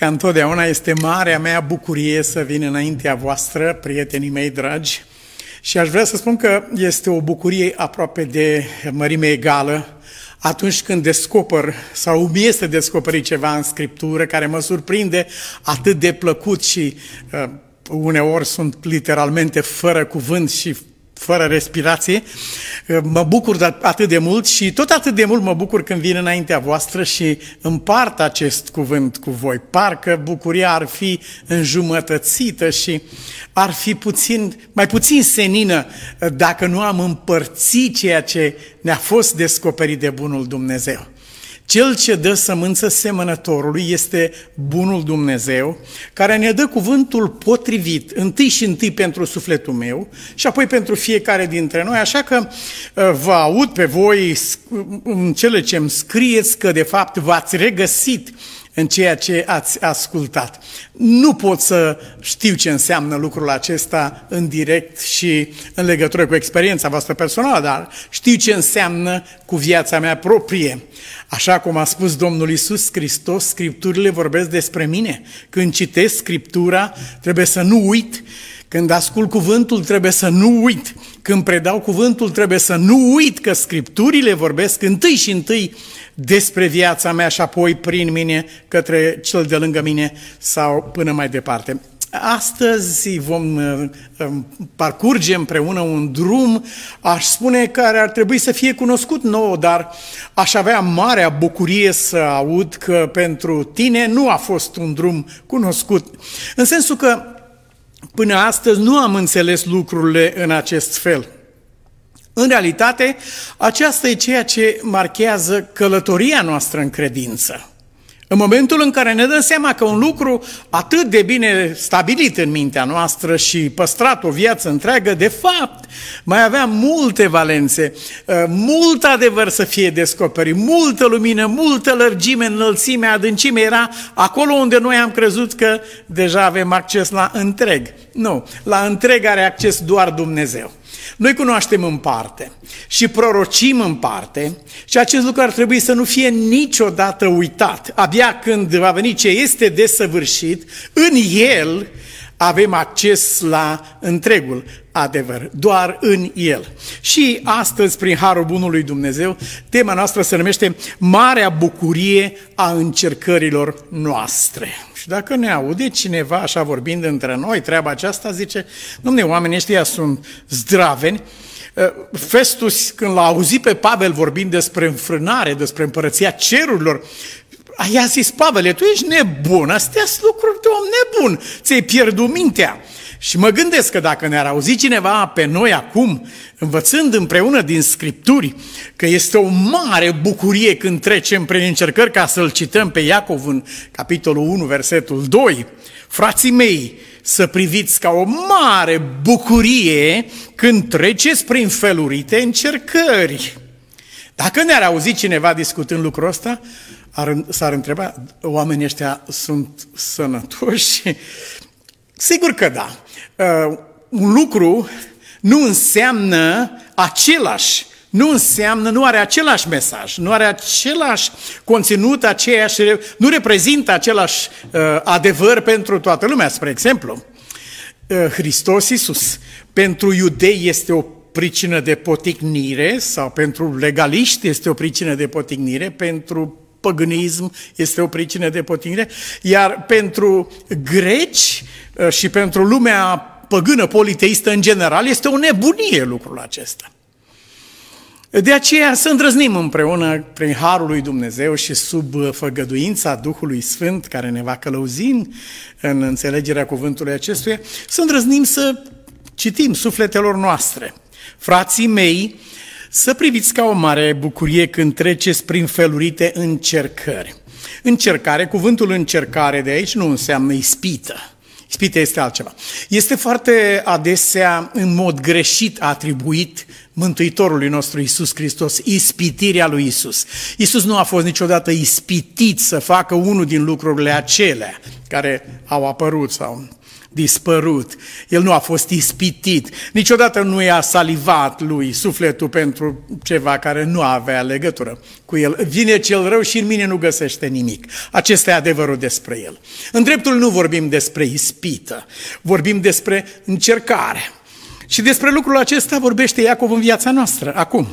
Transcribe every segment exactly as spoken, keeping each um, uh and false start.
Ca întotdeauna este marea mea bucurie să vin înaintea voastră, prietenii mei dragi, și aș vrea să spun că este o bucurie aproape de mărime egală atunci când descoper sau îmi este descoperit ceva în Scriptură care mă surprinde atât de plăcut și uh, uneori sunt literalmente fără cuvânt și fără respirație. Mă bucur atât de mult și tot atât de mult mă bucur când vin înaintea voastră și împart acest cuvânt cu voi. Parcă bucuria ar fi înjumătățită și ar fi puțin, mai puțin senină dacă nu am împărțit ceea ce ne-a fost descoperit de bunul Dumnezeu. Cel ce dă sămânță semănătorului este bunul Dumnezeu, care ne dă cuvântul potrivit, întâi și întâi pentru sufletul meu și apoi pentru fiecare dintre noi, așa că vă aud pe voi în cele ce îmi scrieți că de fapt v-ați regăsit în ceea ce ați ascultat. Nu pot să știu ce înseamnă lucrul acesta în direct și în legătură cu experiența voastră personală, dar știu ce înseamnă cu viața mea proprie. Așa cum a spus Domnul Iisus Hristos, Scripturile vorbesc despre mine. Când citesc Scriptura, trebuie să nu uit. Când ascult cuvântul, trebuie să nu uit. Când predau cuvântul, trebuie să nu uit că Scripturile vorbesc întâi și întâi despre viața mea și apoi prin mine către cel de lângă mine sau până mai departe. Astăzi vom parcurge împreună un drum, aș spune, care ar trebui să fie cunoscut nouă, dar aș avea marea bucurie să aud că pentru tine nu a fost un drum cunoscut. În sensul că până astăzi nu am înțeles lucrurile în acest fel. În realitate, aceasta e ceea ce marchează călătoria noastră în credință. În momentul în care ne dăm seama că un lucru atât de bine stabilit în mintea noastră și păstrat o viață întreagă, de fapt, mai avea multe valențe, mult adevăr să fie descoperit, multă lumină, multă lărgime, înălțime, adâncime, era acolo unde noi am crezut că deja avem acces la întreg. Nu, la întreg are acces doar Dumnezeu. Noi cunoaștem în parte și prorocim în parte și acest lucru ar trebui să nu fie niciodată uitat. Abia când va veni ce este desăvârșit, în el avem acces la întregul adevăr, doar în el. Și astăzi, prin harul bunului Dumnezeu, tema noastră se numește Marea bucurie a încercărilor noastre. Și dacă ne aude cineva așa vorbind între noi, treaba aceasta zice, dom'le, oamenii ăștia sunt zdraveni. Festus, când l-a auzit pe Pavel vorbind despre înfrânare, despre împărăția cerurilor, i-a zis, Pavele, tu ești nebun, astea sunt lucruri de om nebun, ți-ai pierdut mintea. Și mă gândesc că dacă ne-ar auzi cineva pe noi acum, învățând împreună din Scripturi, că este o mare bucurie când trecem prin încercări, ca să-l cităm pe Iacov în capitolul unu, versetul doi, frații mei, să priviți ca o mare bucurie când treceți prin felurite încercări. Dacă ne-ar auzi cineva discutând lucrul ăsta, ar, s-ar întreba, oamenii ăștia sunt sănătoși? Sigur că da. Uh, un lucru nu înseamnă același, nu înseamnă, nu are același mesaj, nu are același conținut, aceeași, nu reprezintă același uh, adevăr pentru toată lumea. Spre exemplu, uh, Hristos Iisus pentru iudei este o pricină de poticnire sau pentru legaliști este o pricină de poticnire, pentru păgânism este o pricină de poticnire, iar pentru greci și pentru lumea păgână politeistă în general este o nebunie lucrul acesta. De aceea să îndrăznim împreună prin harul lui Dumnezeu și sub făgăduința Duhului Sfânt care ne va călăuzi în înțelegerea cuvântului acestuia, să îndrăznim să citim sufletelor noastre. Frații mei, să priviți ca o mare bucurie când treceți prin felurite încercări. Încercare, cuvântul încercare de aici nu înseamnă ispită. Ispită este altceva. Este foarte adesea în mod greșit atribuit Mântuitorului nostru Iisus Hristos, ispitirea lui Iisus. Iisus nu a fost niciodată ispitit să facă unul din lucrurile acelea care au apărut sau dispărut. El nu a fost ispitit. Niciodată nu i-a salivat lui sufletul pentru ceva care nu avea legătură cu el. Vine cel rău și în mine nu găsește nimic. Acesta e adevărul despre el. În dreptul nu vorbim despre ispită, vorbim despre încercare. Și despre lucrul acesta vorbește Iacov în viața noastră, acum.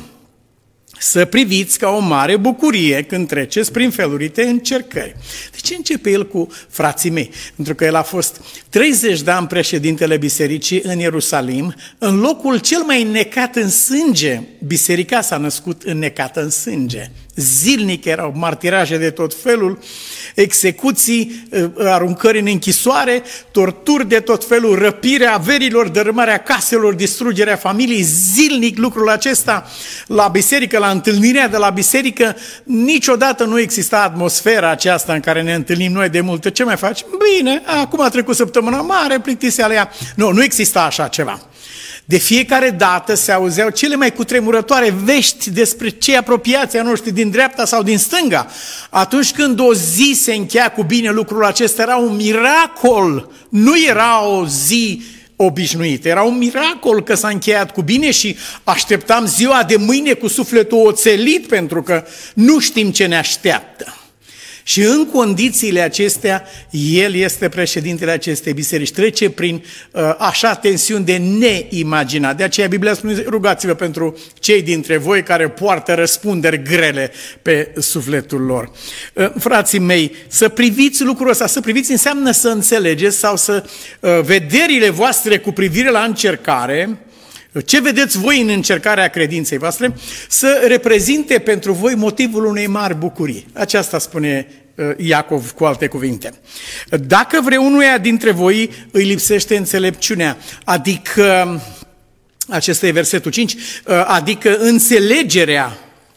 Să priviți ca o mare bucurie când treceți prin felurite încercări. De ce începe el cu frații mei? Pentru că el a fost treizeci de ani președintele bisericii în Ierusalim, în locul cel mai înnecat în sânge. Biserica s-a născut înnecată în sânge. Zilnic erau martiraje de tot felul, execuții, aruncări în închisoare, torturi de tot felul, răpirea averilor, dărâmarea caselor, distrugerea familiei. Zilnic lucrul acesta la biserică, la întâlnirea de la biserică, niciodată nu exista atmosfera aceasta în care ne întâlnim noi de multe. Ce mai faci? Bine, acum a trecut săptămâna mare, plictiseală ea. Nu, nu exista așa ceva. De fiecare dată se auzeau cele mai cutremurătoare vești despre cei apropiați ai noștri din dreapta sau din stânga. Atunci când o zi se încheia cu bine, lucrul acesta era un miracol, nu era o zi obișnuită, era un miracol că s-a încheiat cu bine și așteptam ziua de mâine cu sufletul oțelit pentru că nu știm ce ne așteaptă. Și în condițiile acestea, el este președintele acestei biserici. Trece prin uh, așa tensiuni de neimaginat. De aceea Biblia spune, rugați-vă pentru cei dintre voi care poartă răspunderi grele pe sufletul lor. Uh, frații mei, să priviți lucrul ăsta, să priviți înseamnă să înțelegeți sau să uh, vederile voastre cu privire la încercare, ce vedeți voi în încercarea credinței voastre, să reprezinte pentru voi motivul unei mari bucurii. Aceasta spune Iacov cu alte cuvinte. Dacă vreunuia dintre voi îi lipsește înțelepciunea, adică, acesta e versetul cinci, adică înțelegerea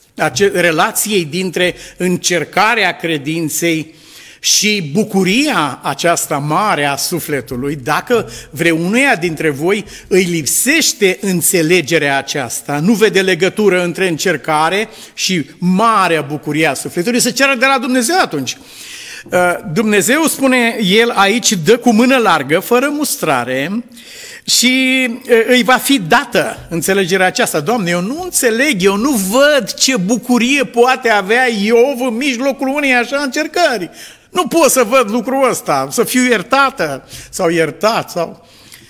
relației dintre încercarea credinței și bucuria aceasta mare a sufletului, dacă vreunuia dintre voi îi lipsește înțelegerea aceasta, nu vede legătură între încercare și marea bucurie a sufletului, să ceară de la Dumnezeu atunci. Dumnezeu, spune el aici, dă cu mână largă, fără mustrare, și îi va fi dată înțelegerea aceasta. Doamne, eu nu înțeleg, eu nu văd ce bucurie poate avea Iov în mijlocul unei așa încercări. Nu pot să văd lucrul ăsta, să fiu iertată sau iertat, sau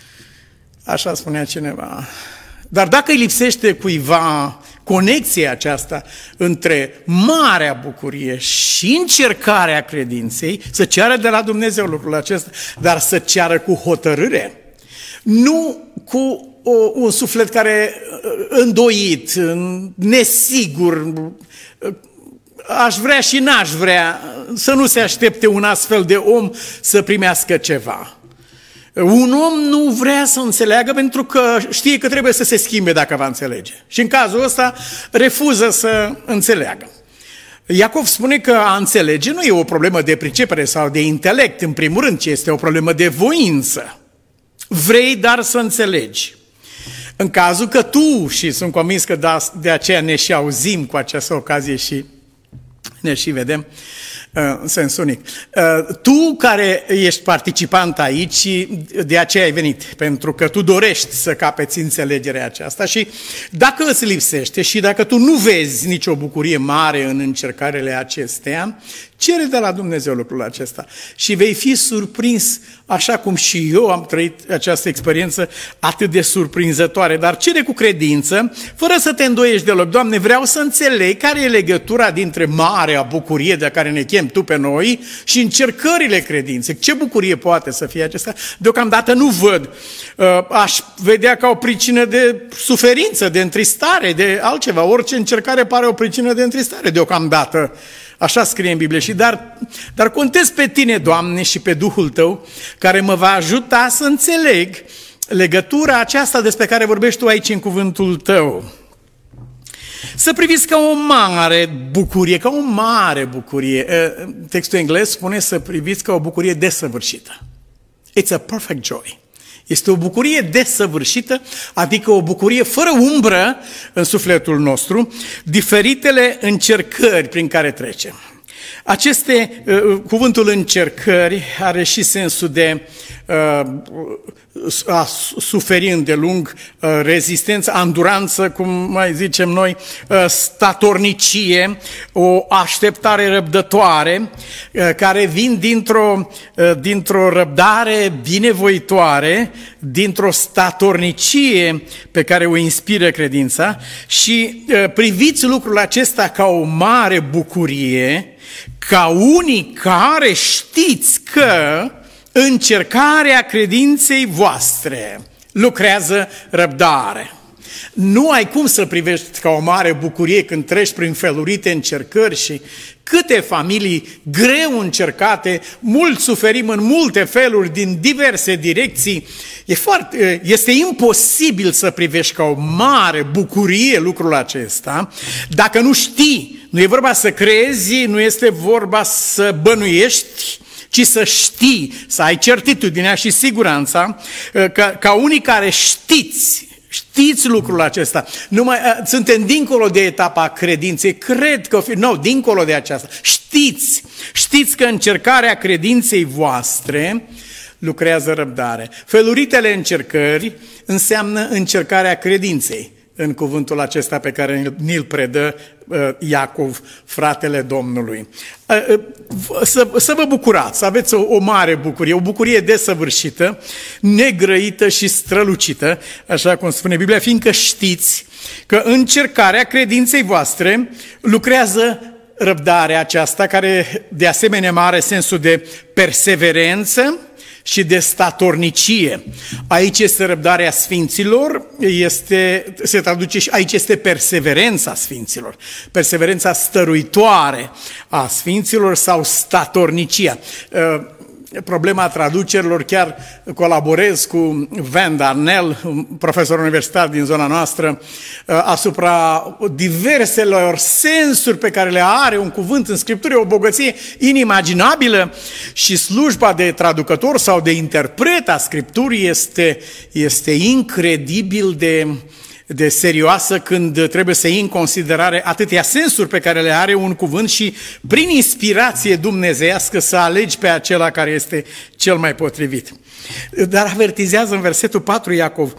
așa spunea cineva. Dar dacă îi lipsește cuiva conexia aceasta între marea bucurie și încercarea credinței, să ceară de la Dumnezeu lucrul acesta, dar să ceară cu hotărâre, nu cu o, un suflet care îndoit, nesigur, aș vrea și n-aș vrea, să nu se aștepte un astfel de om să primească ceva. Un om nu vrea să înțeleagă pentru că știe că trebuie să se schimbe dacă va înțelege. Și în cazul ăsta refuză să înțeleagă. Iacov spune că a înțelege nu e o problemă de pricepere sau de intelect, în primul rând, ci este o problemă de voință. Vrei, dar să înțelegi. În cazul că tu, și sunt convins că de aceea ne și auzim cu această ocazie și ne și vedem în sens unic. Tu care ești participant aici, de aceea ai venit, pentru că tu dorești să capeți înțelegerea aceasta și dacă îți lipsește și dacă tu nu vezi nicio bucurie mare în încercările acestea, cere de la Dumnezeu lucrul acesta și vei fi surprins, așa cum și eu am trăit această experiență atât de surprinzătoare, dar cere cu credință, fără să te îndoiești deloc. Doamne, vreau să înțeleg care e legătura dintre marea bucurie de care ne chem Tu pe noi și încercările credinței. Ce bucurie poate să fie acesta? Deocamdată nu văd. Aș vedea ca o pricină de suferință, de întristare, de altceva. Orice încercare pare o pricină de întristare deocamdată. Așa scrie în Biblie. Și dar, dar contez pe Tine, Doamne, și pe Duhul Tău, care mă va ajuta să înțeleg legătura aceasta despre care vorbești Tu aici în cuvântul Tău. Să priviți ca o mare bucurie, ca o mare bucurie. Textul englez spune să priviți ca o bucurie desăvârșită. It's a perfect joy. Este o bucurie desăvârșită, adică o bucurie fără umbră în sufletul nostru, diferitele încercări prin care trecem. Aceste, cuvântul încercări are și sensul de a suferi îndelung, rezistență, anduranță, cum mai zicem noi, statornicie, o așteptare răbdătoare, care vin dintr-o, dintr-o răbdare binevoitoare, dintr-o statornicie pe care o inspiră credința și priviți lucrul acesta ca o mare bucurie, ca unii care știți că încercarea credinței voastre lucrează răbdare. Nu ai cum să privești ca o mare bucurie când treci prin felurite încercări și câte familii greu încercate, mult suferim în multe feluri, din diverse direcții. E foarte, este imposibil să privești ca o mare bucurie lucrul acesta dacă nu știi. Nu e vorba să crezi, nu este vorba să bănuiești, ci să știi, să ai certitudinea și siguranța ca, ca unii care știți, știți lucrul acesta. Numai, suntem dincolo de etapa credinței, cred că, nu, no, dincolo de aceasta. Știți, știți că încercarea credinței voastre lucrează răbdare. Feluritele încercări înseamnă încercarea credinței în cuvântul acesta pe care ni-l predă Iacov, fratele Domnului. Să, să vă bucurați, să aveți o, o mare bucurie, o bucurie desăvârșită, negrăită și strălucită, așa cum spune Biblia, fiindcă știți că încercarea credinței voastre lucrează răbdarea aceasta, care de asemenea are sensul de perseverență și de statornicie. Aici este răbdarea sfinților, este, se traduce și aici este perseverența sfinților, perseverența stăruitoare a sfinților sau statornicia. Problema traducerilor, chiar colaborez cu Van Darnell, un profesor universitar din zona noastră, asupra diverselor sensuri pe care le are un cuvânt în Scriptură, o bogăție inimaginabilă și slujba de traducător sau de interpret a Scripturii este, este incredibil de... de serioasă când trebuie să iei în considerare atâtea sensuri pe care le are un cuvânt și prin inspirație dumnezeiască să alegi pe acela care este cel mai potrivit. Dar avertizează în versetul patru Iacov,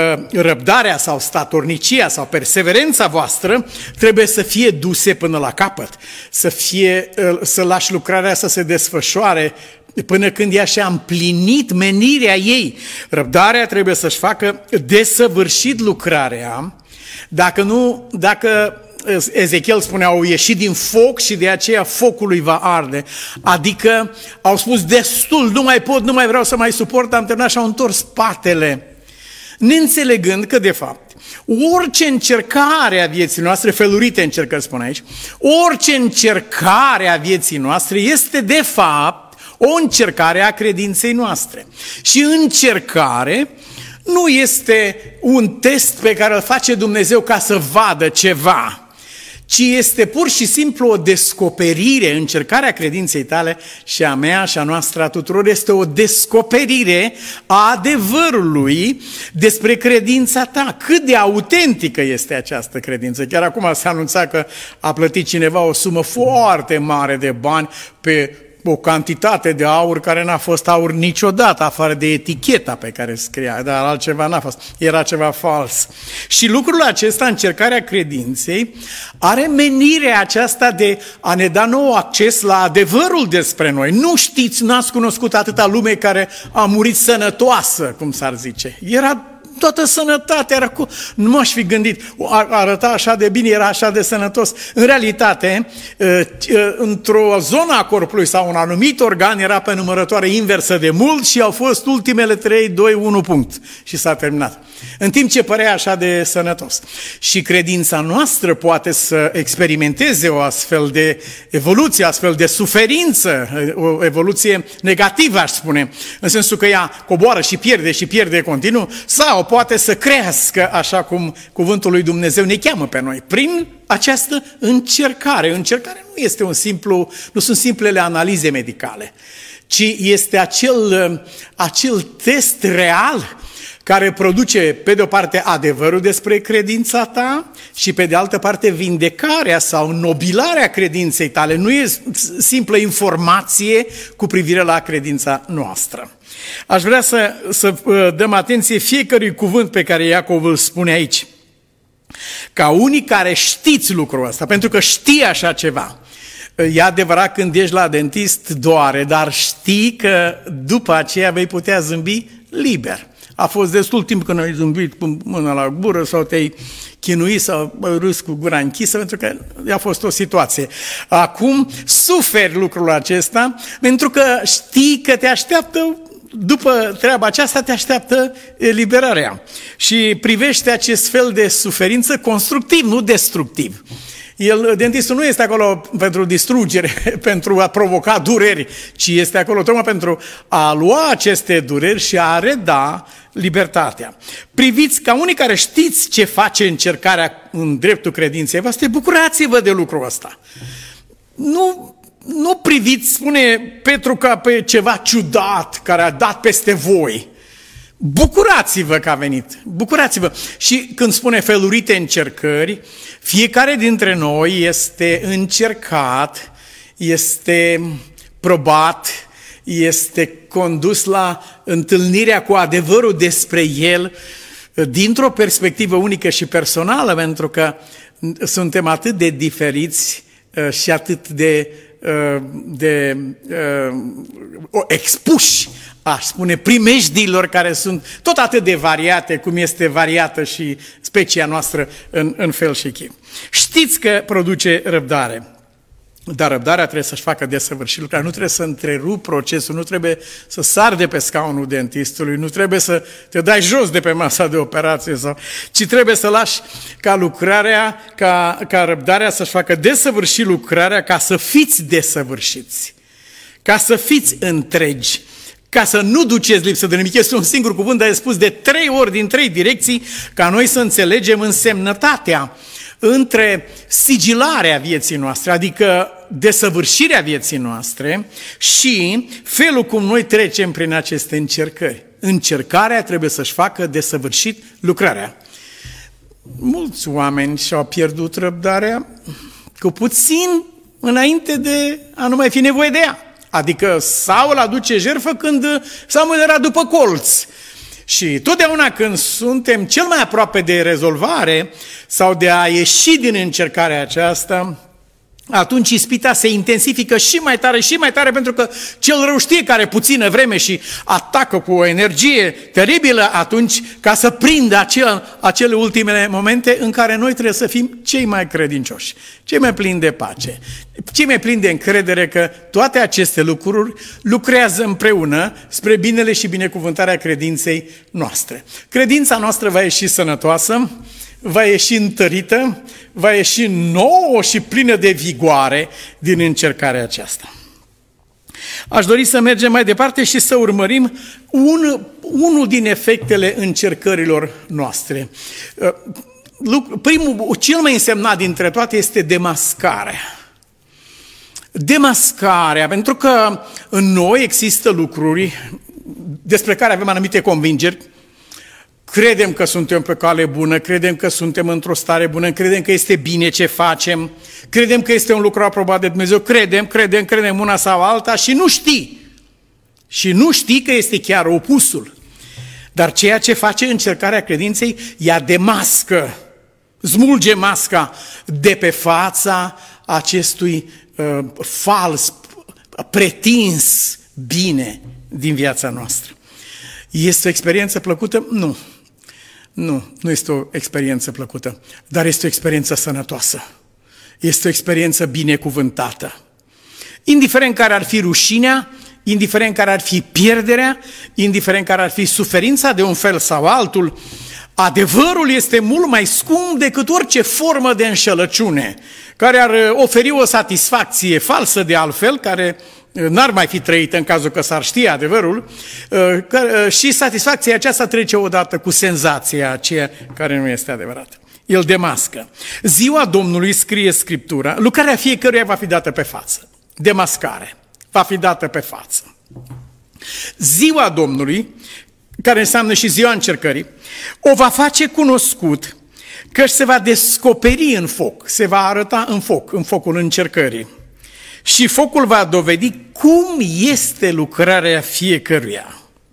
răbdarea sau statornicia sau perseverența voastră trebuie să fie duse până la capăt, să, fie, să lași lucrarea să se desfășoare până când ea și-a împlinit menirea ei. Răbdarea trebuie să-și facă desăvârșit lucrarea. Dacă nu, dacă Ezechiel spunea, au ieșit din foc și de aceea focul îi va arde. Adică au spus destul, nu mai pot, nu mai vreau să mai suport, am terminat și au întors spatele. Neînțelegând că de fapt orice încercare a vieții noastre, felurite încercări spun aici, orice încercare a vieții noastre este de fapt o încercare a credinței noastre. Și încercare nu este un test pe care îl face Dumnezeu ca să vadă ceva, ci este pur și simplu o descoperire. Încercarea credinței tale și a mea și a noastră a tuturor este o descoperire a adevărului despre credința ta. Cât de autentică este această credință. Chiar acum se anunța că a plătit cineva o sumă foarte mare de bani pe o cantitate de aur care n-a fost aur niciodată, afară de eticheta pe care scria, dar altceva n-a fost, era ceva fals. Și lucrul acesta, încercarea credinței, are menirea aceasta de a ne da nou acces la adevărul despre noi. Nu știți, n-ați cunoscut atâta lume care a murit sănătoasă, cum s-ar zice. Era toată sănătatea, era cu... nu m-aș fi gândit, arăta așa de bine, era așa de sănătos. În realitate, într-o zonă a corpului sau un anumit organ era pe numărătoare inversă de mult și au fost ultimele trei, doi, unu punct și s-a terminat. În timp ce părea așa de sănătos. Și credința noastră poate să experimenteze o astfel de evoluție, astfel de suferință, o evoluție negativă, aș spune, în sensul că ea coboară și pierde și pierde continuu, sau poate să crească așa cum cuvântul lui Dumnezeu ne cheamă pe noi, prin această încercare. Încercarea nu este un simplu, nu sunt simplele analize medicale, ci este acel, acel test real care produce, pe de o parte, adevărul despre credința ta și, pe de altă parte, vindecarea sau nobilarea credinței tale. Nu e simplă informație cu privire la credința noastră. Aș vrea să, să dăm atenție fiecărui cuvânt pe care Iacov îl spune aici. Ca unii care știți lucrul ăsta, pentru că știi așa ceva. E adevărat, când ești la dentist doare, dar știi că după aceea vei putea zâmbi liber. A fost destul timp când ai zâmbit cu mâna la gură sau te-ai chinuit sau râs cu gura închisă, pentru că a fost o situație. Acum suferi lucrul acesta pentru că știi că te așteaptă, după treaba aceasta te așteaptă eliberarea. Și privește acest fel de suferință constructiv, nu destructiv. El, dentistul nu este acolo pentru distrugere, pentru a provoca dureri, ci este acolo tocmai pentru a lua aceste dureri și a reda libertatea. Priviți ca unii care știți ce face încercarea în dreptul credinței voastre, bucurați-vă de lucrul ăsta. Nu, nu priviți, spune Petru, ca pe ceva ciudat care a dat peste voi. Bucurați-vă că a venit, bucurați-vă. Și când spune felurite încercări, fiecare dintre noi este încercat, este probat, este condus la întâlnirea cu adevărul despre el dintr-o perspectivă unică și personală, pentru că suntem atât de diferiți și atât de, de, de expuși, aș spune, primejdiilor care sunt tot atât de variate cum este variată și specia noastră în, în fel și chip. Știți că produce răbdare, dar răbdarea trebuie să-și facă desăvârșit lucrarea, nu trebuie să întrerupi procesul, nu trebuie să sari de pe scaunul dentistului, nu trebuie să te dai jos de pe masa de operație, sau, ci trebuie să lași ca lucrarea, ca, ca răbdarea să-și facă desăvârșit lucrarea, ca să fiți desăvârșiți, ca să fiți întregi, ca să nu duceți lipsă de nimic. Este un singur cuvânt, dar e spus de trei ori din trei direcții, ca noi să înțelegem însemnătatea între sigilarea vieții noastre, adică desăvârșirea vieții noastre, și felul cum noi trecem prin aceste încercări. Încercarea trebuie să-și facă desăvârșit lucrarea. Mulți oameni și-au pierdut răbdarea cu puțin înainte de a nu mai fi nevoie de ea. Adică Saul aduce jertfă când Samuel era după colț. Și totdeauna când suntem cel mai aproape de rezolvare sau de a ieși din încercarea aceasta, atunci ispita se intensifică și mai tare și mai tare, pentru că cel rău știe că are puțină vreme și atacă cu o energie teribilă atunci ca să prindă acel, acele ultimele momente în care noi trebuie să fim cei mai credincioși, cei mai plini de pace, cei mai plini de încredere că toate aceste lucruri lucrează împreună spre binele și binecuvântarea credinței noastre. Credința noastră va ieși sănătoasă, va ieși întărită, va ieși nouă și plină de vigoare din încercarea aceasta. Aș dori să mergem mai departe și să urmărim un, unul din efectele încercărilor noastre. Primul, cel mai însemnat dintre toate este demascarea. Demascarea, pentru că în noi există lucruri despre care avem anumite convingeri. Credem că suntem pe cale bună, credem că suntem într-o stare bună, credem că este bine ce facem, credem că este un lucru aprobat de Dumnezeu, credem, credem, credem una sau alta și nu știi. Și nu știi că este chiar opusul. Dar ceea ce face încercarea credinței, ea demască, smulge masca de pe fața acestui uh, fals, pretins bine din viața noastră. Este o experiență plăcută? Nu. Nu, nu este o experiență plăcută, dar este o experiență sănătoasă. Este o experiență binecuvântată. Indiferent care ar fi rușinea, indiferent care ar fi pierderea, indiferent care ar fi suferința de un fel sau altul, adevărul este mult mai scump decât orice formă de înșelăciune, care ar oferi o satisfacție falsă de altfel, care n-ar mai fi trăită în cazul că s-ar ști adevărul, și satisfacția aceasta trece odată cu senzația aceea care nu este adevărată. El demască. Ziua Domnului, scrie Scriptura, lucrarea fiecăruia va fi dată pe față. Demascare va fi dată pe față. Ziua Domnului, care înseamnă și ziua încercării, o va face cunoscut că se va descoperi în foc, se va arăta în foc, în focul încercării. Și focul va dovedi cum este lucrarea fiecăruia.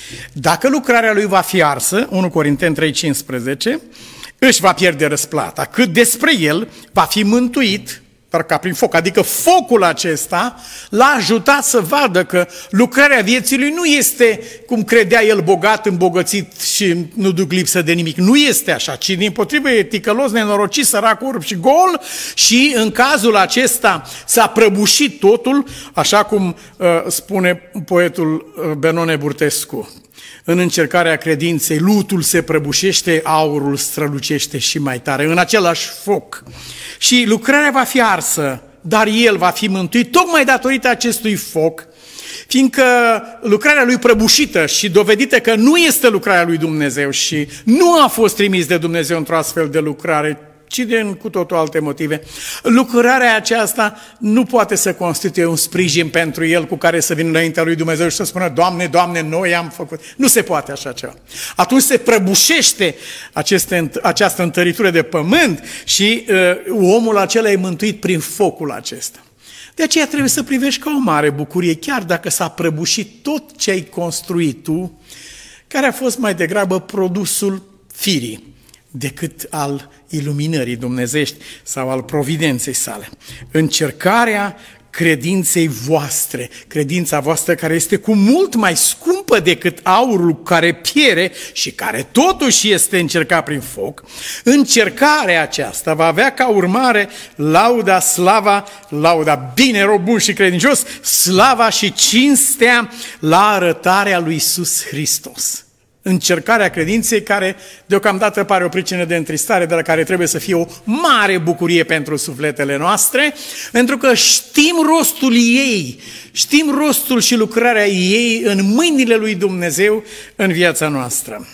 Dacă lucrarea lui va fi arsă, unu Corinteni trei cincisprezece, își va pierde răsplata. Cât despre el va fi mântuit, dar ca prin foc. Adică focul acesta l-a ajutat să vadă că lucrarea vieții lui nu este cum credea el, bogat, îmbogățit și nu duc lipsă de nimic. Nu este așa, ci dimpotrivă e ticălos, nenorocit, sărac, orb și gol, și în cazul acesta s-a prăbușit totul, așa cum uh, spune poetul uh, Benone Burtescu. În încercarea credinței, lutul se prăbușește, aurul strălucește și mai tare, în același foc. Și lucrarea va fi arsă, dar el va fi mântuit tocmai datorită acestui foc, fiindcă lucrarea lui prăbușită și dovedită că nu este lucrarea lui Dumnezeu și nu a fost trimis de Dumnezeu într-o astfel de lucrare, ci din cu totul alte motive. Lucrarea aceasta nu poate să constituie un sprijin pentru el cu care să vină înaintea lui Dumnezeu și să spună: Doamne, Doamne, noi am făcut. Nu se poate așa ceva. Atunci se prăbușește aceste, această întăritură de pământ și uh, omul acela e mântuit prin focul acesta. De aceea trebuie să privești ca o mare bucurie, chiar dacă s-a prăbușit tot ce ai construit tu, care a fost mai degrabă produsul firii decât al iluminării dumnezești sau al providenței sale. Încercarea credinței voastre, credința voastră care este cu mult mai scumpă decât aurul care piere și care totuși este încercat prin foc, încercarea aceasta va avea ca urmare lauda, slava, lauda, bine, rob bun și credincios, slava și cinstea la arătarea lui Iisus Hristos. Încercarea credinței care deocamdată pare o pricină de întristare, dar care trebuie să fie o mare bucurie pentru sufletele noastre, pentru că știm rostul ei, știm rostul și lucrarea ei în mâinile lui Dumnezeu în viața noastră.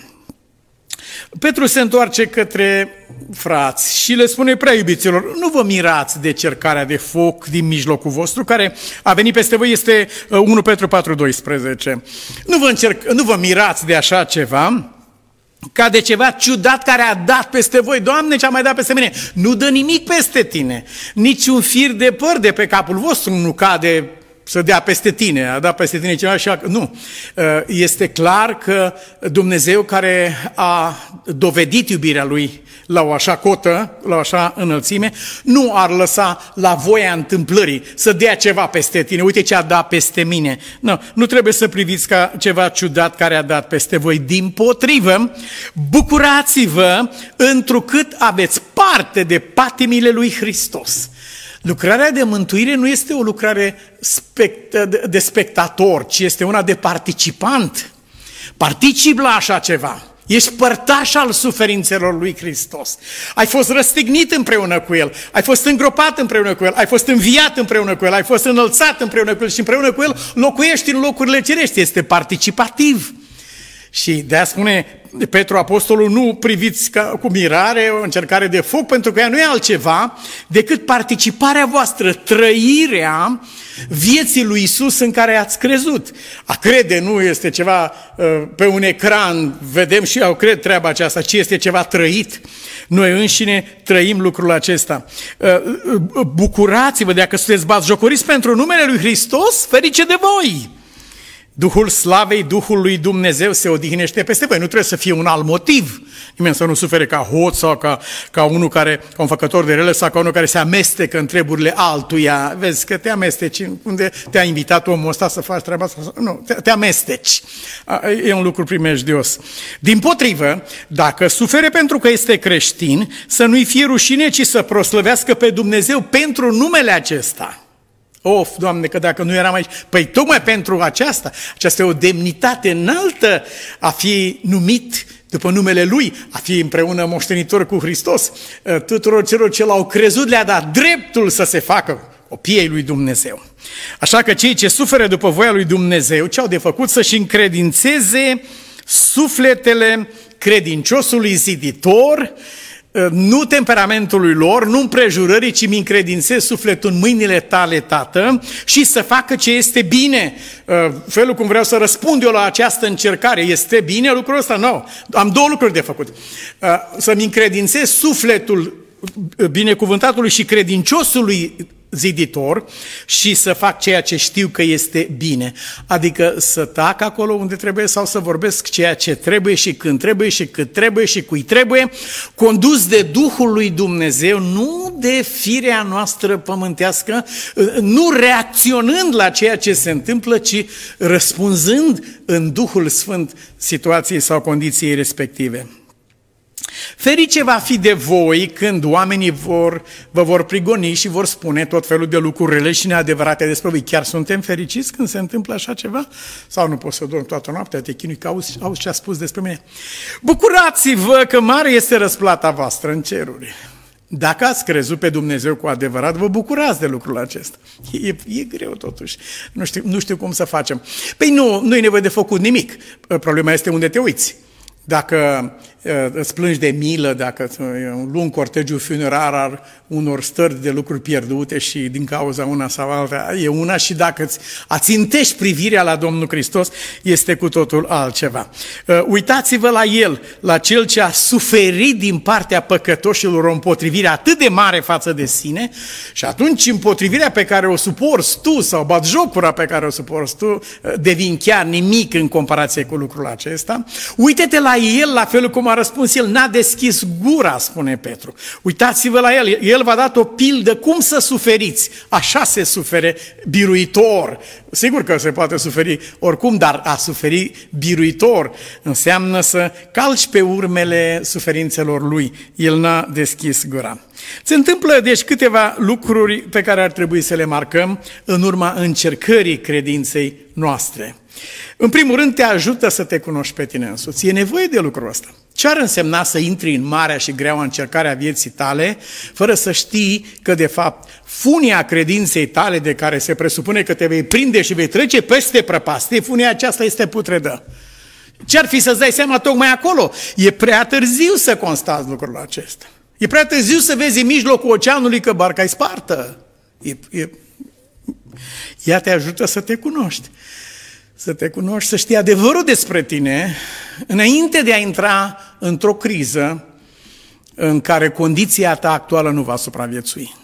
Petru se întoarce către frați și le spune: prea iubiților, nu vă mirați de cercarea de foc din mijlocul vostru, care a venit peste voi, este unu Petru patru doisprezece. Nu vă, încerc, nu vă mirați de așa ceva, ca de ceva ciudat care a dat peste voi. Doamne, ce a mai dat peste mine? Nu dă nimic peste tine, nici un fir de păr de pe capul vostru nu cade să dea peste tine, a dat peste tine ceva și a... Nu. Este clar că Dumnezeu, care a dovedit iubirea Lui la o așa cotă, la o așa înălțime, nu ar lăsa la voia întâmplării să dea ceva peste tine. Uite ce a dat peste mine. Nu, nu trebuie să priviți ca ceva ciudat care a dat peste voi. Dimpotrivă, bucurați-vă întrucât aveți parte de patimile lui Hristos. Lucrarea de mântuire nu este o lucrare de spectator, ci este una de participant. Particip la așa ceva. Ești părtaș al suferințelor lui Hristos. Ai fost răstignit împreună cu El, ai fost îngropat împreună cu El, ai fost înviat împreună cu El, ai fost înălțat împreună cu El și împreună cu El locuiești în locurile cerești. Este participativ. Și de-aia spune Petru Apostolul: nu priviți ca, cu mirare o încercare de foc, pentru că ea nu e altceva decât participarea voastră, trăirea vieții lui Iisus în care ați crezut. A crede nu este ceva uh, pe un ecran, vedem și eu cred treaba aceasta, ci este ceva trăit. Noi înșine trăim lucrul acesta. Uh, uh, bucurați-vă, dacă sunteți batjocoriți pentru numele lui Hristos, ferice de voi! Duhul slavei, Duhul lui Dumnezeu se odihnește peste voi. Nu trebuie să fie un alt motiv. Nimeni să nu sufere ca hoț sau ca, ca unul care, ca un făcător de rele sau ca unul care se amestecă în treburile altuia. Vezi că te amesteci. Unde te-a invitat omul ăsta să faci treaba asta? Nu, te, te amesteci. E un lucru primejdios. Dimpotrivă, dacă sufere pentru că este creștin, să nu-i fie rușine, ci să proslăvească pe Dumnezeu pentru numele acesta. Of, Doamne, că dacă nu eram aici... Păi tocmai pentru aceasta, aceasta e o demnitate înaltă, a fi numit după numele Lui, a fi împreună moștenitor cu Hristos. Tuturor celor ce l-au crezut le-a dat dreptul să se facă copiii lui Dumnezeu. Așa că cei ce suferă după voia lui Dumnezeu, ce au de făcut? Să-și încredințeze sufletele credinciosului ziditor, nu temperamentului lor, nu împrejurării, ci mi încredințez sufletul în mâinile tale, Tată, și să facă ce este bine. Felul cum vreau să răspund eu la această încercare, este bine lucrul ăsta? Nu. Am două lucruri de făcut. Să-mi încredințez sufletul binecuvântatului și credinciosului ziditor și să fac ceea ce știu că este bine. Adică să tac acolo unde trebuie sau să vorbesc ceea ce trebuie și când trebuie și cât trebuie și cui trebuie, condus de Duhul lui Dumnezeu, nu de firea noastră pământească, nu reacționând la ceea ce se întâmplă, ci răspunzând în Duhul Sfânt situației sau condiției respective. Ferice va fi de voi când oamenii vor, vă vor prigoni și vor spune tot felul de lucruri rele și neadevărate despre voi. Chiar suntem fericiți când se întâmplă așa ceva? Sau nu poți să dormi toată noaptea, te chinui că auzi, auzi ce a spus despre mine? Bucurați-vă că mare este răsplata voastră în ceruri. Dacă ați crezut pe Dumnezeu cu adevărat, vă bucurați de lucrul acesta. E, e greu totuși. Nu știu, nu știu cum să facem. Păi nu, nu e nevoie de făcut nimic. Problema este unde te uiți. Dacă îți plângi de milă, dacă e un lung cortegiu funerar al unor stări de lucruri pierdute și din cauza una sau alta, e una, și dacă îți ațintești privirea la Domnul Hristos, este cu totul altceva. Uitați-vă la El, la Cel ce a suferit din partea păcătoșilor o împotrivire atât de mare față de sine, și atunci împotrivirea pe care o suporți tu sau batjocura pe care o suporți tu devin chiar nimic în comparație cu lucrul acesta. Uite-te la El, la felul cum a răspuns El, n-a deschis gura, spune Petru. Uitați-vă la El, El v-a dat o pildă cum să suferiți, așa se sufere biruitor. Sigur că se poate suferi oricum, dar a suferi biruitor înseamnă să calci pe urmele suferințelor Lui. El n-a deschis gura. Se întâmplă deci câteva lucruri pe care ar trebui să le marcăm în urma încercării credinței noastre. În primul rând, te ajută să te cunoști pe tine însuți. E nevoie de lucrul ăsta. Ce ar însemna să intri în marea și greaua încercare a vieții tale, fără să știi că, de fapt, funia credinței tale, de care se presupune că te vei prinde și vei trece peste prăpastie, funia aceasta este putredă. Ce-ar fi să-ți dai seama tocmai acolo? E prea târziu să constați lucrul acesta. E prea târziu să vezi în mijlocul oceanului că barca e spartă. E, e... Ea te ajută să te cunoști. Să te cunoști, să știi adevărul despre tine, înainte de a intra într-o criză în care condiția ta actuală nu va supraviețui.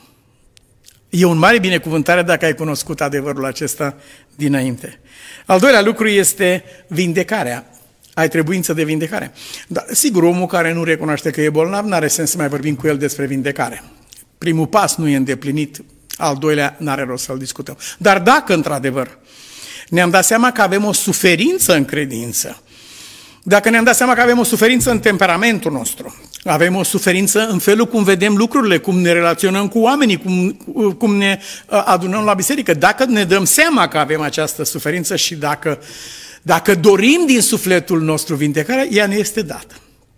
E un mare binecuvântare dacă ai cunoscut adevărul acesta dinainte. Al doilea lucru este vindecarea. Ai trebuință de vindecare. Dar, sigur, omul care nu recunoaște că e bolnav, n-are sens să mai vorbim cu el despre vindecare. Primul pas nu e îndeplinit, al doilea n-are rost să-l discutăm. Dar dacă, într-adevăr, ne-am dat seama că avem o suferință în credință, dacă ne-am dat seama că avem o suferință în temperamentul nostru, avem o suferință în felul cum vedem lucrurile, cum ne relaționăm cu oamenii, cum, cum ne adunăm la biserică, dacă ne dăm seama că avem această suferință și dacă, dacă dorim din sufletul nostru vindecarea, ea ne este dată.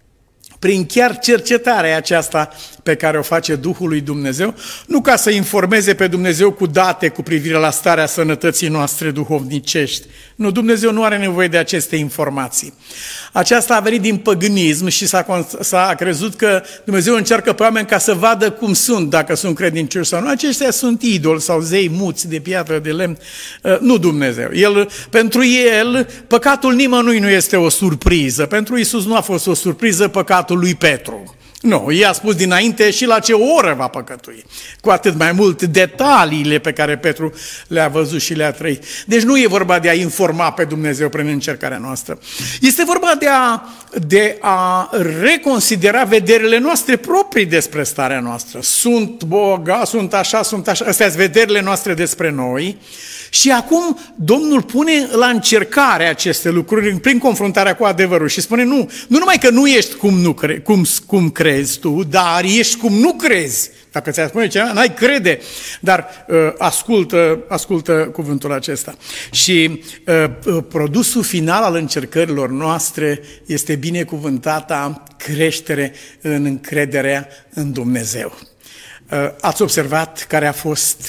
Prin chiar cercetarea aceasta pe care o face Duhul lui Dumnezeu, nu ca să informeze pe Dumnezeu cu date cu privire la starea sănătății noastre duhovnicești. Nu, Dumnezeu nu are nevoie de aceste informații. Aceasta a venit din păgânism și s-a, s-a crezut că Dumnezeu încearcă pe oameni ca să vadă cum sunt, dacă sunt credincioși sau nu. Aceștia sunt idoli sau zei muți de piatră, de lemn. Nu Dumnezeu. El, pentru El, păcatul nimănui nu este o surpriză. Pentru Iisus nu a fost o surpriză păcatul lui Petru. Nu, i-a spus dinainte și la ce oră va păcătui. Cu atât mai mult detaliile pe care Petru le-a văzut și le-a trăit. Deci nu e vorba de a informa pe Dumnezeu prin încercarea noastră. Este vorba de a, de a reconsidera vederile noastre proprii despre starea noastră. Sunt bogat, sunt așa, sunt așa. Astea sunt vederile noastre despre noi. Și acum Domnul pune la încercare aceste lucruri prin confruntarea cu adevărul și spune nu, nu numai că nu ești cum, nu cre, cum, cum crezi tu, dar ești cum nu crezi. Dacă ți-a spune ceva, n-ai crede, dar uh, ascultă, ascultă cuvântul acesta. Și uh, produsul final al încercărilor noastre este binecuvântata creștere în încrederea în Dumnezeu. Uh, ați observat care a fost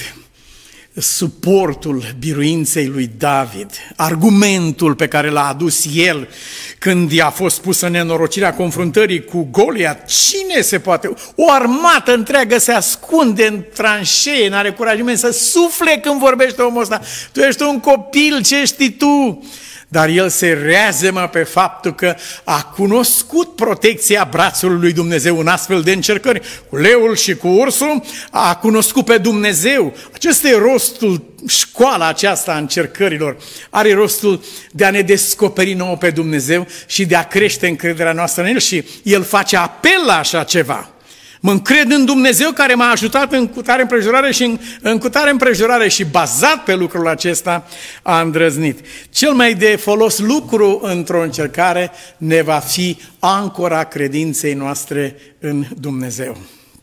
suportul biruinței lui David, argumentul pe care l-a adus el când i-a fost pusă nenorocirea confruntării cu Goliat. Cine se poate? O armată întreagă se ascunde în tranșee, n-are curajiment să sufle când vorbește omul ăsta. Tu ești un copil, ce știi tu? dar el se reazemă pe faptul că a cunoscut protecția brațului lui Dumnezeu în astfel de încercări. Cu leul și cu ursul a cunoscut pe Dumnezeu. Acesta e rostul, școala aceasta a încercărilor. Are rostul de a ne descoperi nouă pe Dumnezeu și de a crește încrederea noastră în El și El face apel la așa ceva. Mă încred în Dumnezeu care m-a ajutat în cutare împrejurare și în, în cutare împrejurare și bazat pe lucrul acesta a îndrăznit. Cel mai de folos lucru într-o încercare ne va fi ancora credinței noastre în Dumnezeu.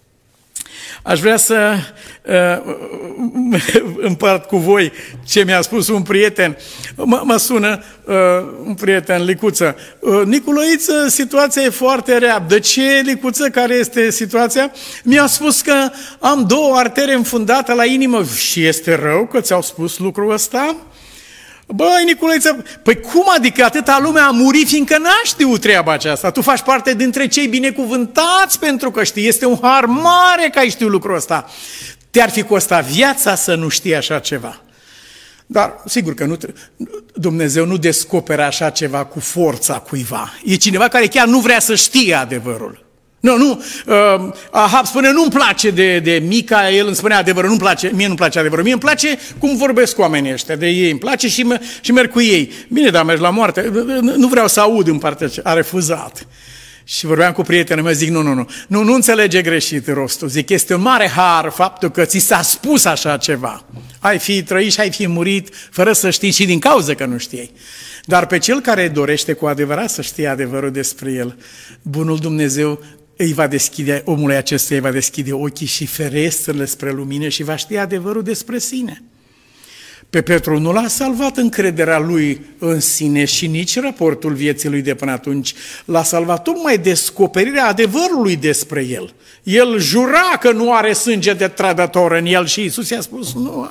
Aș vrea să uh, împart cu voi ce mi-a spus un prieten. M- mă sună uh, un prieten, Licuță. Uh, Niculăiță, situația e foarte rea. De ce, Licuță, care este situația? Mi-a spus că am două artere înfundate la inimă. Și este rău că ți-au spus lucrul ăsta? Băi, Niculăiță, păi cum adică atâta lume a murit fiindcă n-a știut treaba aceasta? Tu faci parte dintre cei binecuvântați pentru că știi, este un har mare că ai știut lucrul ăsta. Te-ar fi costat viața să nu știi așa ceva. Dar sigur că nu, Dumnezeu nu descoperă așa ceva cu forța cuiva. E cineva care chiar nu vrea să știe adevărul. Nu, nu, uh, Ahab spune, nu-mi place de, de Mica, el îmi spune adevărul, nu-mi place, mie nu-mi place adevărul, mie îmi place cum vorbesc cu oamenii ăștia, de ei îmi place și, mă, și merg cu ei. Bine, dar mergi la moarte, nu vreau să aud în partea aceea, a refuzat. Și vorbeam cu prietenul meu, zic, nu, nu, nu, nu, nu înțelege greșit rostul, zic, este un mare har faptul că ți s-a spus așa ceva. Ai fi trăit și ai fi murit fără să știi și din cauza că nu știai. Dar pe cel care dorește cu adevărat să știe adevărul despre el, bunul Dumnezeu îi va deschide, omului acesta îi va deschide ochii și ferestrele spre lumină și va ști adevărul despre sine. Pe Petru nu l-a salvat încrederea lui în sine și nici raportul vieții lui de până atunci. L-a salvat tocmai descoperirea adevărului despre el. El jura că nu are sânge de trădător în el și Iisus i-a spus, nu,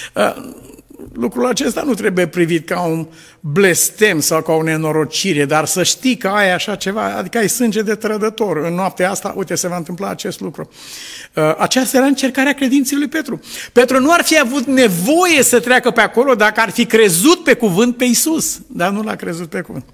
lucrul acesta nu trebuie privit ca un blestem sau ca o nenorocire, dar să știi că ai așa ceva, adică ai sânge de trădător. În noaptea asta, uite, se va întâmpla acest lucru. Aceasta era încercarea credinței lui Petru. Petru nu ar fi avut nevoie să treacă pe acolo dacă ar fi crezut pe cuvânt pe Iisus, dar nu l-a crezut pe cuvânt.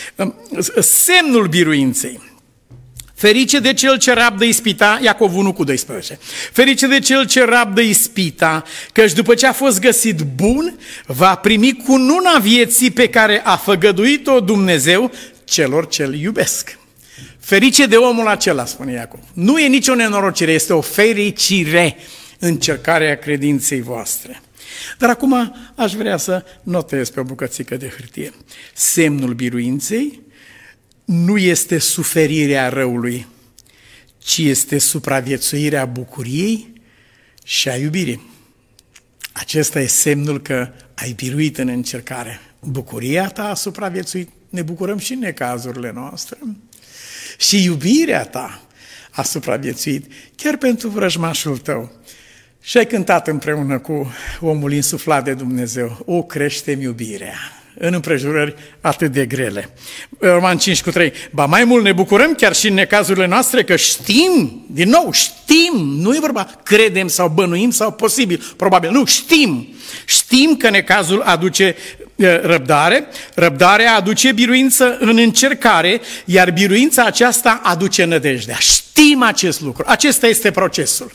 Semnul biruinței. Ferice de cel ce rabdă ispita, Iacov unu cu doisprezece. Ferice de cel ce rabdă ispita, căci după ce a fost găsit bun, va primi cununa vieții pe care a făgăduit-o Dumnezeu celor ce îl iubesc. Ferice de omul acela, spune Iacov. Nu e nicio nenorocire, este o fericire încercarea credinței voastre. Dar acum aș vrea să notez pe o bucățică de hârtie. Semnul biruinței nu este suferirea răului, ci este supraviețuirea bucuriei și a iubirii. Acesta e semnul că ai biruit în încercare. Bucuria ta a supraviețuit, ne bucurăm și în necazurile noastre. Și iubirea ta a supraviețuit chiar pentru vrăjmașul tău. Și ai cântat împreună cu omul insuflat de Dumnezeu, o crește-mi iubirea în împrejurări atât de grele. Roman cinci cu trei. Ba mai mult ne bucurăm chiar și în necazurile noastre că știm, din nou știm, nu e vorba credem sau bănuim sau posibil, probabil, nu, știm. Știm că necazul aduce răbdare, răbdarea aduce biruință în încercare, iar biruința aceasta aduce nădejdea. Știm acest lucru, acesta este procesul.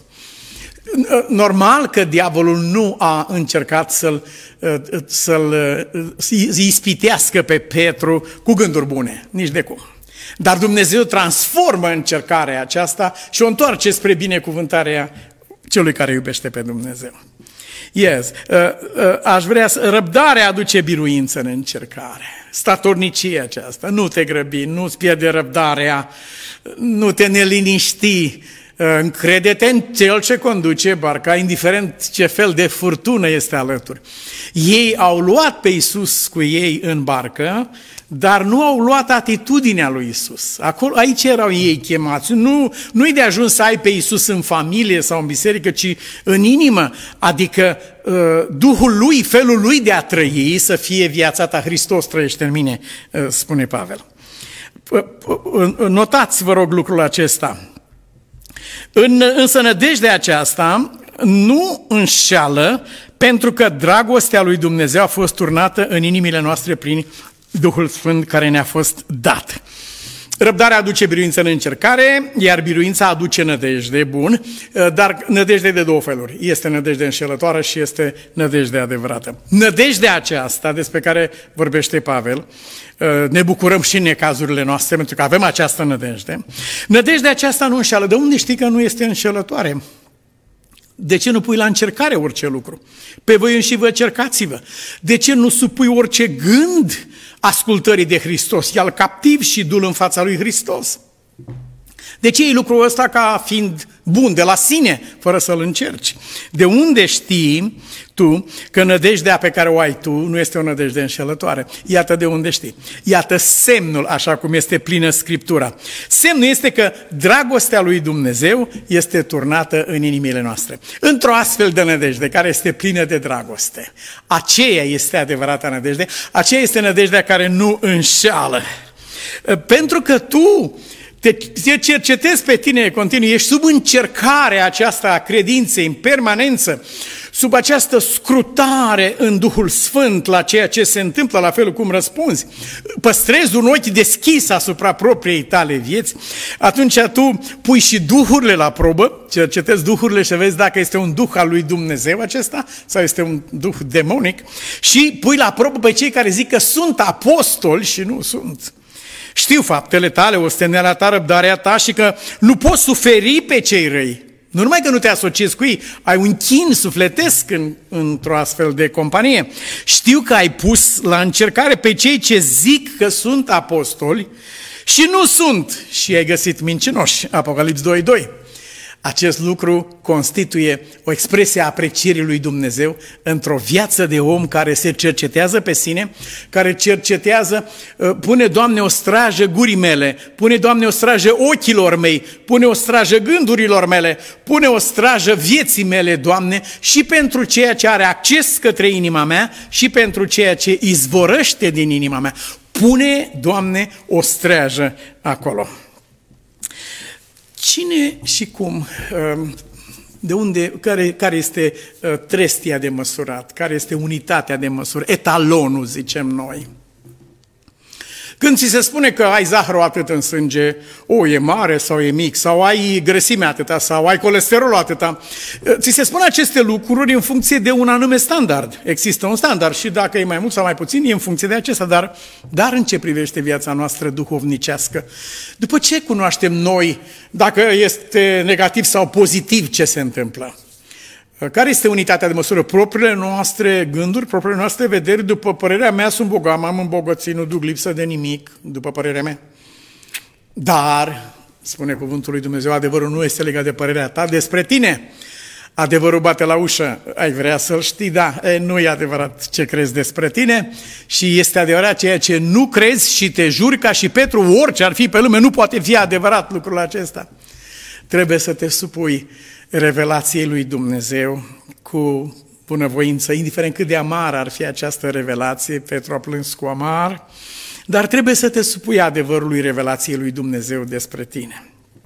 Normal că diavolul nu a încercat să-l, să-l ispitească pe Petru cu gânduri bune, nici de cum. Dar Dumnezeu transformă încercarea aceasta și o întoarce spre binecuvântarea celui care iubește pe Dumnezeu. Yes. Aș vrea să... Răbdarea aduce biruință în încercare. Statornicia aceasta. Nu te grăbi, nu-ți pierde răbdarea, nu te neliniști. Încrede-te în cel ce conduce barca, indiferent ce fel de furtună este alături. Ei au luat pe Iisus cu ei în barcă, dar nu au luat atitudinea lui Iisus. Acolo, aici erau ei chemați. Nu, nu-i de ajuns să ai pe Iisus în familie sau în biserică, ci în inimă, adică uh, Duhul lui, felul lui de a trăi, să fie viața ta. Hristos trăiește în mine, uh, spune Pavel. Uh, uh, notați, vă rog, lucrul acesta. În, însă nădejdea aceasta nu înșeală, pentru că dragostea lui Dumnezeu a fost turnată în inimile noastre prin Duhul Sfânt care ne-a fost dat. Răbdarea aduce biruință în încercare, iar biruința aduce nădejde, bun, dar nădejde de două feluri. Este nădejde înșelătoare și este nădejde adevărată. Nădejdea aceasta despre care vorbește Pavel, ne bucurăm și în necazurile noastre pentru că avem această nădejde. Nădejdea aceasta nu înșeală. De unde știi că nu este înșelătoare? De ce nu pui la încercare orice lucru? Pe voi înși vă cercați-vă. De ce nu supui orice gând ascultării de Hristos? Ia-l captiv și du-l în fața lui Hristos. De ce e lucrul ăsta ca fiind bun de la sine, fără să-l încerci? De unde știi tu că nădejdea pe care o ai tu nu este o nădejde înșelătoare? Iată de unde știi. Iată semnul, așa cum este plină Scriptura. Semnul este că dragostea lui Dumnezeu este turnată în inimile noastre. Într-o astfel de nădejde care este plină de dragoste. Aceea este adevărata nădejde, aceea este nădejdea care nu înșeală. Pentru că tu te cercetezi pe tine continuu, ești sub încercarea aceasta a credinței în permanență, sub această scrutare în Duhul Sfânt la ceea ce se întâmplă, la felul cum răspunzi, păstrezi un ochi deschis asupra propriei tale vieți, atunci tu pui și duhurile la probă, cercetezi duhurile și vezi dacă este un duh al lui Dumnezeu acesta sau este un duh demonic și pui la probă pe cei care zic că sunt apostoli și nu sunt. Știu faptele tale, osteneala ta, răbdarea ta și că nu poți suferi pe cei răi. Nu numai că nu te asociezi cu ei, ai un chin sufletesc în, într-o astfel de companie. Știu că ai pus la încercare pe cei ce zic că sunt apostoli și nu sunt și ai găsit mincinoși. Apocalips doi doi. Acest lucru constituie o expresie a aprecierii lui Dumnezeu într-o viață de om care se cercetează pe sine, care cercetează, pune, Doamne, o strajă gurii mele, pune, Doamne, o strajă ochilor mei, pune o strajă gândurilor mele, pune o strajă vieții mele, Doamne, și pentru ceea ce are acces către inima mea și pentru ceea ce izvorăște din inima mea. Pune, Doamne, o strajă acolo. Cine și cum, de unde, care, care este trestia de măsurat, care este unitatea de măsură, etalonul, zicem noi. Când ți se spune că ai zahărul atât în sânge, o, e mare sau e mic, sau ai grăsimea atâta, sau ai colesterolul atâta, ți se spun aceste lucruri în funcție de un anume standard. Există un standard și dacă e mai mult sau mai puțin, e în funcție de acesta, dar, dar în ce privește viața noastră duhovnicească? După ce cunoaștem noi dacă este negativ sau pozitiv ce se întâmplă? Care este unitatea de măsură? Propriile noastre gânduri, propriile noastre vederi, după părerea mea, sunt bogat, m-am îmbogățit, nu duc lipsă de nimic, după părerea mea. Dar, spune cuvântul lui Dumnezeu, adevărul nu este legat de părerea ta despre tine. Adevărul bate la ușă, ai vrea să-l știi, da, e, nu e adevărat ce crezi despre tine și este adevărat ceea ce nu crezi și te juri ca și Petru, orice ar fi pe lume, nu poate fi adevărat lucrul acesta. Trebuie să te supui revelației lui Dumnezeu cu bunăvoință, indiferent cât de amară ar fi această revelație, Petru a plâns cu amar, dar trebuie să te supui adevărului revelației lui Dumnezeu despre tine.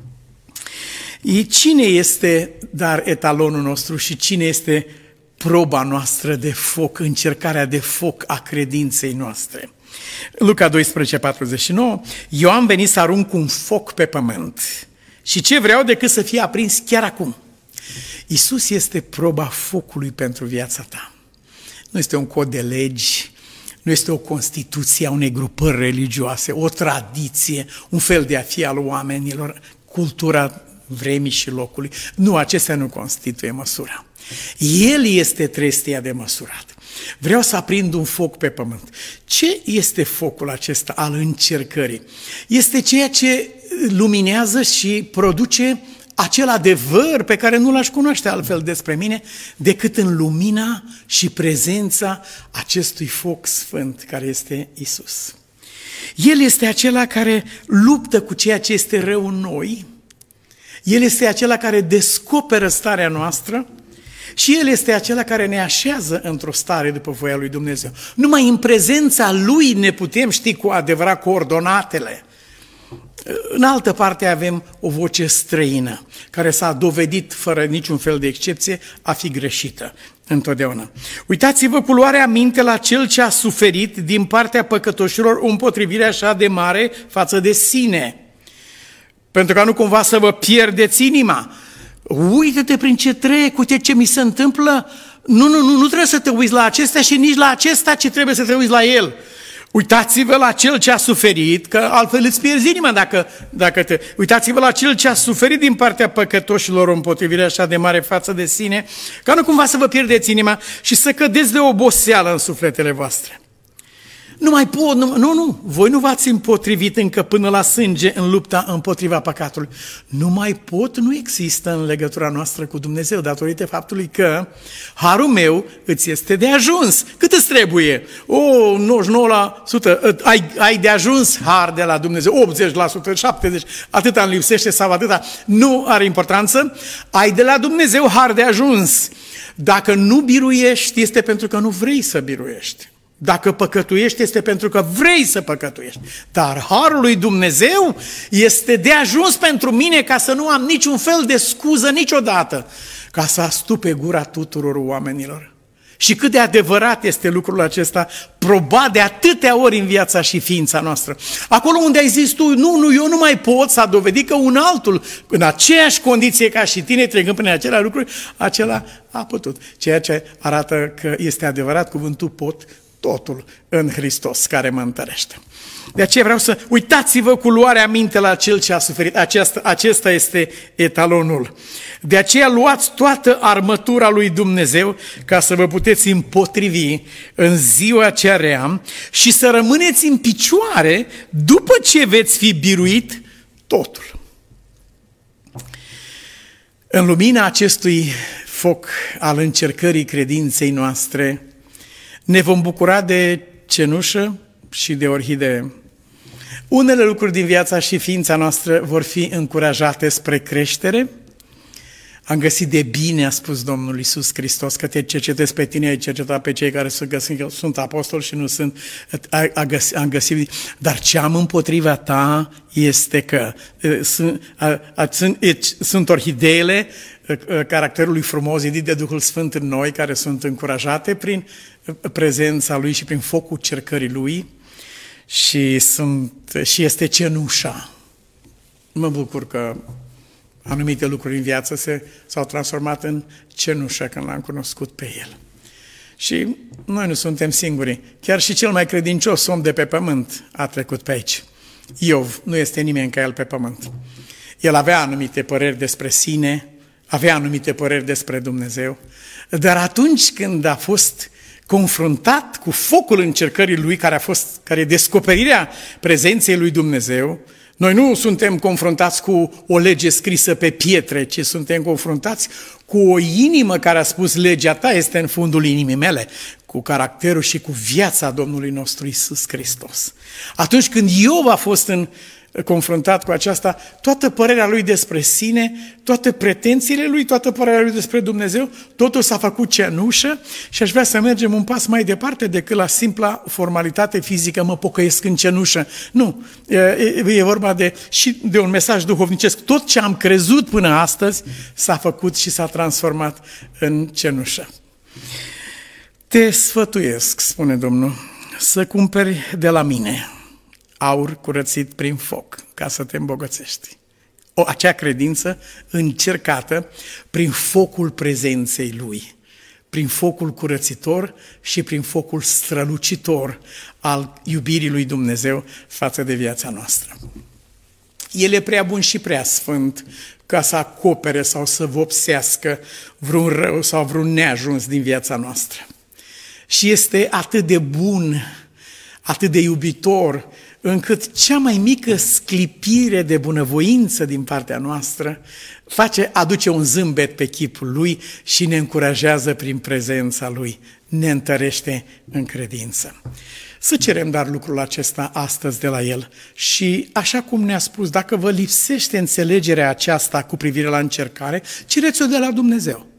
Cine este, dar, etalonul nostru și cine este proba noastră de foc, încercarea de foc a credinței noastre? Luca doisprezece patruzeci și nouă, eu am venit să arunc un foc pe pământ și ce vreau decât să fie aprins chiar acum. Iisus este proba focului pentru viața ta. Nu este un cod de legi, nu este o constituție a unei grupări religioase, o tradiție, un fel de a fi al oamenilor, cultura vremii și locului. Nu, acestea nu constituie măsura. El este trestia de măsurat. Vreau să aprind un foc pe pământ. Ce este focul acesta al încercării? Este ceea ce luminează și produce acel adevăr pe care nu l-aș cunoaște altfel despre mine decât în lumina și prezența acestui foc sfânt care este Isus. El este acela care luptă cu ceea ce este rău în noi, El este acela care descoperă starea noastră și El este acela care ne așează într-o stare după voia lui Dumnezeu. Numai în prezența Lui ne putem ști cu adevărat coordonatele. În altă parte avem o voce străină, care s-a dovedit, fără niciun fel de excepție, a fi greșită întotdeauna. Uitați-vă cu luarea minte la cel ce a suferit din partea păcătoșilor o împotrivire așa de mare față de sine. Pentru ca nu cumva să vă pierdeți inima. Uită-te prin ce trec, uite ce mi se întâmplă. Nu, nu, nu, nu trebuie să te uiți la acestea și nici la acesta, ci trebuie să te uiți la el. Uitați-vă la cel ce a suferit, că altfel îți pierzi inima dacă, dacă te... Uitați-vă la cel ce a suferit din partea păcătoșilor o împotrivire așa de mare față de sine, ca nu cumva să vă pierdeți inima și să cădeți de oboseală în sufletele voastre. Nu mai pot, nu, nu, nu, voi nu v-ați împotrivit încă până la sânge în lupta împotriva păcatului. Nu mai pot, nu există în legătura noastră cu Dumnezeu, datorită faptului că harul meu îți este de ajuns. Cât îți trebuie? O, nouăzeci și nouă la sută, ai, ai de ajuns har de la Dumnezeu, optzeci la sută, șaptezeci la sută, atâta îmi lipsește sau atâta, nu are importanță. Ai de la Dumnezeu har de ajuns. Dacă nu biruiești, este pentru că nu vrei să biruiești. Dacă păcătuiești, este pentru că vrei să păcătuiești. Dar harul lui Dumnezeu este de ajuns pentru mine ca să nu am niciun fel de scuză niciodată, ca să astupe gura tuturor oamenilor. Și cât de adevărat este lucrul acesta, probat de atâtea ori în viața și ființa noastră. Acolo unde ai zis tu, nu, nu, eu nu mai pot, s-a dovedit că un altul, în aceeași condiție ca și tine, trecând prin aceleași lucruri, acela a putut. Ceea ce arată că este adevărat cuvântul pot, totul în Hristos care mă întărește. De aceea vreau să uitați-vă cu luarea minte la cel ce a suferit. Acesta, acesta este etalonul. De aceea luați toată armătura lui Dumnezeu ca să vă puteți împotrivi în ziua cea rea și să rămâneți în picioare după ce veți fi biruit totul. În lumina acestui foc al încercării credinței noastre, ne vom bucura de cenușă și de orhidee. Unele lucruri din viața și ființa noastră vor fi încurajate spre creștere. Am găsit de bine, a spus Domnul Iisus Hristos, că te cercetezi pe tine, ai cercetat pe cei care sunt, găsit, sunt apostoli și nu sunt, am găsit. Dar ce am împotriva ta este că sunt, a, a, sunt, sunt orhideele caracterului frumos zidit de Duhul Sfânt în noi, care sunt încurajate prin prezența Lui și prin focul cercării Lui și, sunt, și este cenușa. Mă bucur că anumite lucruri în viață se, s-au transformat în cenușă când l-am cunoscut pe El. Și noi nu suntem singuri. Chiar și cel mai credincios om de pe pământ a trecut pe aici. Iov, nu este nimeni ca el pe pământ. El avea anumite păreri despre sine, avea anumite păreri despre Dumnezeu, dar atunci când a fost confruntat cu focul încercării lui, care a fost, care e descoperirea prezenței lui Dumnezeu, noi nu suntem confruntați cu o lege scrisă pe pietre, ci suntem confruntați cu o inimă care a spus legea ta este în fundul inimii mele, cu caracterul și cu viața Domnului nostru Iisus Hristos. Atunci când Iov a fost în confruntat cu aceasta, toată părerea lui despre sine, toate pretențiile lui, toată părerea lui despre Dumnezeu, totul s-a făcut cenușă și aș vrea să mergem un pas mai departe decât la simpla formalitate fizică, mă pocăiesc în cenușă. Nu, e, e vorba de, și de un mesaj duhovnicesc. Tot ce am crezut până astăzi s-a făcut și s-a transformat în cenușă. Te sfătuiesc, spune Domnul, să cumperi de la mine aur curățit prin foc, ca să te îmbogățești. O, acea credință încercată prin focul prezenței Lui, prin focul curățitor și prin focul strălucitor al iubirii lui Dumnezeu față de viața noastră. El e prea bun și prea sfânt ca să acopere sau să vopsească vreun rău sau vreun neajuns din viața noastră. Și este atât de bun, atât de iubitor, încât cea mai mică sclipire de bunăvoință din partea noastră face, aduce un zâmbet pe chipul Lui și ne încurajează prin prezența Lui, ne întărește în credință. Să cerem dar lucrul acesta astăzi de la El și, așa cum ne-a spus, dacă vă lipsește înțelegerea aceasta cu privire la încercare, cereți-o de la Dumnezeu.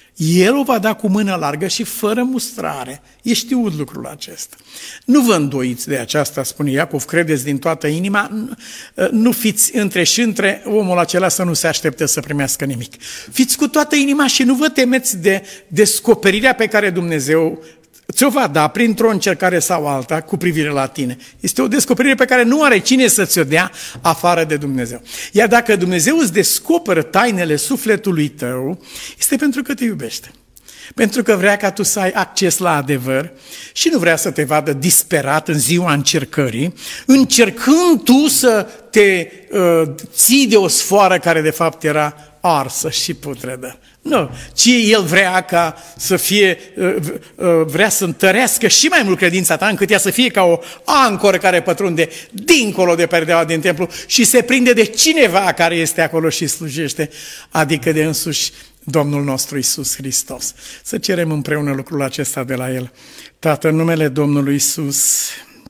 El o va da cu mână largă și fără mustrare. E știut lucrul acesta. Nu vă îndoiți de aceasta, spune Iacov, credeți din toată inima, nu fiți între și între omul acela să nu se aștepte să primească nimic. Fiți cu toată inima și nu vă temeți de descoperirea pe care Dumnezeu ți-o va da printr-o încercare sau alta cu privire la tine. Este o descoperire pe care nu are cine să ți-o dea afară de Dumnezeu. Iar dacă Dumnezeu îți descoperă tainele sufletului tău, este pentru că te iubește. Pentru că vrea ca tu să ai acces la adevăr și nu vrea să te vadă disperat în ziua încercării, încercând tu să te uh, ții de o sfoară care de fapt era arsă și putredă. Nu, ci El vrea ca să fie, vrea să întărească și mai mult credința ta, încât ea să fie ca o ancoră care pătrunde dincolo de perdeaua din templu și se prinde de cineva care este acolo și slujește, adică de însuși Domnul nostru Iisus Hristos. Să cerem împreună lucrul acesta de la El. Tată, în numele Domnului Iisus,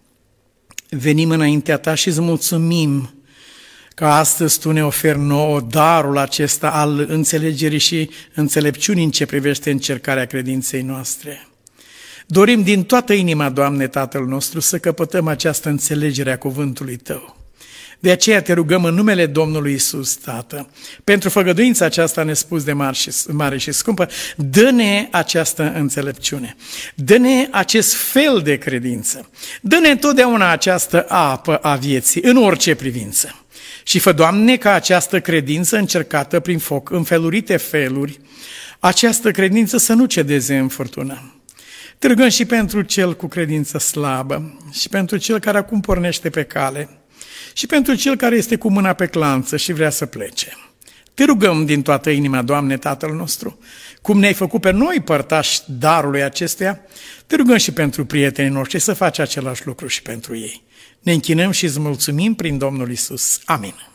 venim înaintea Ta și îți mulțumim că astăzi Tu ne oferi nouă darul acesta al înțelegerii și înțelepciunii în ce privește încercarea credinței noastre. Dorim din toată inima, Doamne, Tatăl nostru, să căpătăm această înțelegere a cuvântului Tău. De aceea te rugăm în numele Domnului Iisus, Tată, pentru făgăduința aceasta nespus de mare și, mare și scumpă, dă-ne această înțelepciune, dă-ne acest fel de credință, dă-ne întotdeauna această apă a vieții, în orice privință. Și fă, Doamne, ca această credință încercată prin foc, în felurite feluri, această credință să nu cedeze în furtună. Te rugăm și pentru cel cu credință slabă, și pentru cel care acum pornește pe cale, și pentru cel care este cu mâna pe clanță și vrea să plece. Te rugăm din toată inima, Doamne, Tatăl nostru, cum ne-ai făcut pe noi părtași darului acestuia, te rugăm și pentru prietenii noștri să faci același lucru și pentru ei. Ne închinăm și îți mulțumim prin Domnul Iisus. Amin.